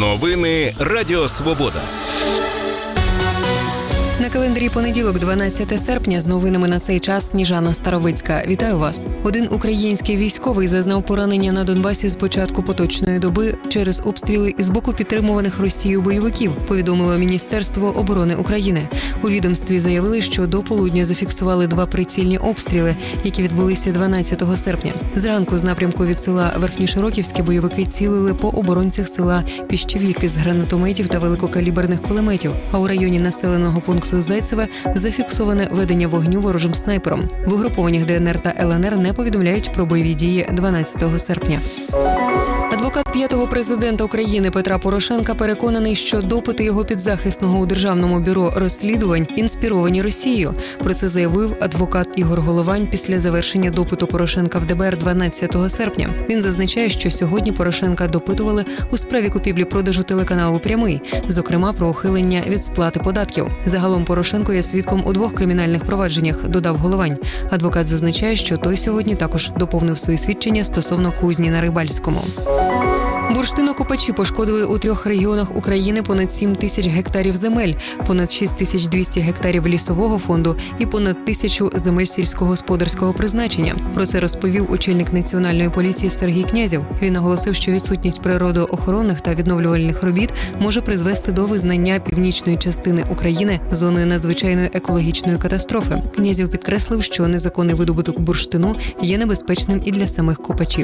Новини Радіо Свобода. На календарі понеділок, 12 серпня, з новинами на цей час Сніжана Старовицька. Вітаю вас. Один український військовий зазнав поранення на Донбасі з початку поточної доби через обстріли із боку підтримуваних Росією бойовиків, повідомило Міністерство оборони України. У відомстві заявили, що до полудня зафіксували 2 прицільні обстріли, які відбулися 12 серпня. Зранку з напрямку від села Верхньошироківське бойовики цілили по оборонцях села Піщевіки з гранатометів та великокаліберних кулеметів, а у районі населеного пункту Зайцеве зафіксоване ведення вогню ворожим снайпером. В угрупованнях ДНР та ЛНР не повідомляють про бойові дії 12 серпня. Адвокат 5-го президента України Петра Порошенка переконаний, що допити його підзахисного у Державному бюро розслідувань інспіровані Росією. Про це заявив адвокат Ігор Головань після завершення допиту Порошенка в ДБР 12 серпня. Він зазначає, що сьогодні Порошенка допитували у справі купівлі-продажу телеканалу «Прямий», зокрема про ухилення від сплати податків. Загалом Порошенко є свідком у 2 кримінальних провадженнях, додав Головань. Адвокат зазначає, що той сьогодні також доповнив свої свідчення стосовно кузні на Рибальському. Бурштинокопачі пошкодили у 3 регіонах України понад 7 тисяч гектарів земель, понад 6200 гектарів лісового фонду і понад 1000 земель сільськогосподарського призначення. Про це розповів очільник Національної поліції Сергій Князєв. Він наголосив, що відсутність природоохоронних та відновлювальних робіт може призвести до визнання північної частини України зоною надзвичайної екологічної катастрофи. Князєв підкреслив, що незаконний видобуток бурштину є небезпечним і для самих копачів.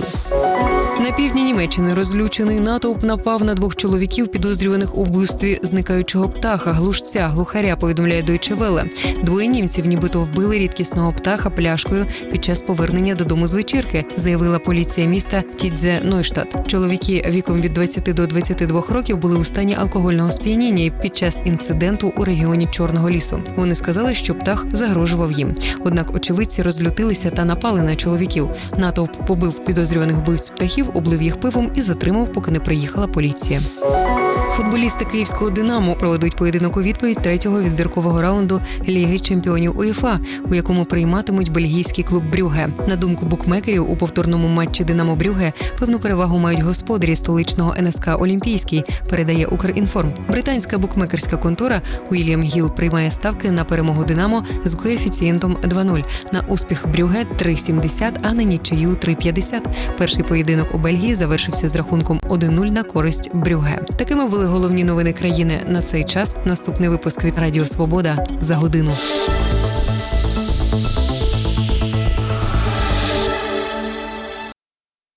На півдні Німеччини розлючений натовп напав на 2 чоловіків, підозрюваних у вбивстві зникаючого птаха, глухаря, повідомляє Deutsche Welle. 2 німців нібито вбили рідкісного птаха пляшкою під час повернення додому з вечірки, заявила поліція міста Тідзе-Нойштадт. Чоловіки віком від 20 до 22 років були у стані алкогольного сп'яніння під час інциденту у регіоні Чорного лісу. Вони сказали, що птах загрожував їм. Однак очевидці розлютилися та напали на чоловіків. Натовп побив підозрюваних вбивць птахів, облив їх пивом і затримав, поки не приїхала поліція. Футболісти київського «Динамо» проведуть поєдинок у відповідь 3-го відбіркового раунду Ліги чемпіонів УЄФА, у якому прийматимуть бельгійський клуб «Брюгге». На думку букмекерів, у повторному матчі «Динамо-Брюгге» певну перевагу мають господарі столичного НСК «Олімпійський», передає «Укрінформ». Британська букмекерська контора Уільям Гіл приймає ставки на перемогу «Динамо» з коефіцієнтом 2,0, на успіх «Брюгге» 3,70, а на нічию 3,50. Перший поєдинок у Бельгії завершився з рахунком 1-0 на користь «Брюгге». Такими були головні новини країни на цей час. Наступний випуск від Радіо Свобода за годину.